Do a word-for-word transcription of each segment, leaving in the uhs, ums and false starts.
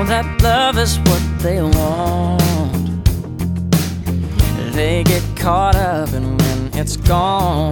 know that love is what they want. They get caught up and when it's gone,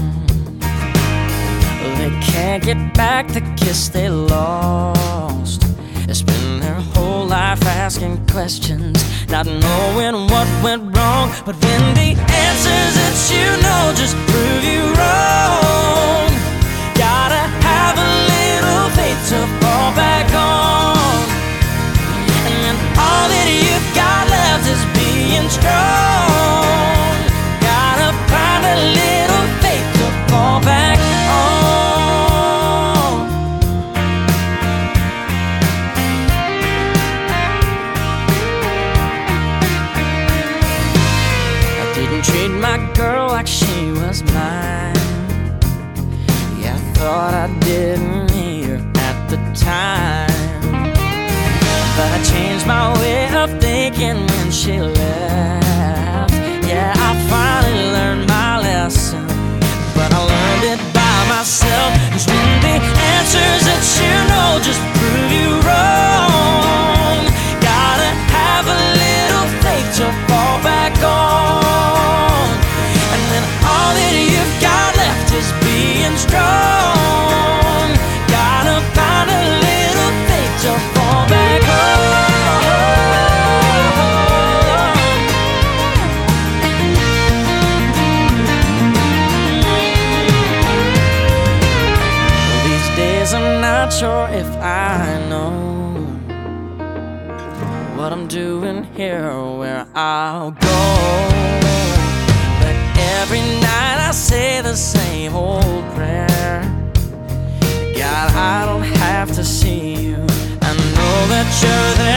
they can't get back the kiss they lost. They spend their whole life asking questions, not knowing what went wrong. But when the answers that you know just prove you wrong, gotta have a little faith to fall back on. And when all that you've got left is being strong, gotta find a little faith to fall back on. Treat my girl like she was mine. Yeah, I thought I didn't need her at the time, but I changed my way of thinking when she left. Yeah, I finally learned my lesson, but I learned it by myself. 'Cause when the answers that you know just prove you wrong, gotta have a little faith to fall back on. All that you've got left is being strong, gotta find a little faith to fall back on. These days I'm not sure if I know what I'm doing here or where I'll go. Every night I say the same old prayer. God, I don't have to see you, I know that you're there.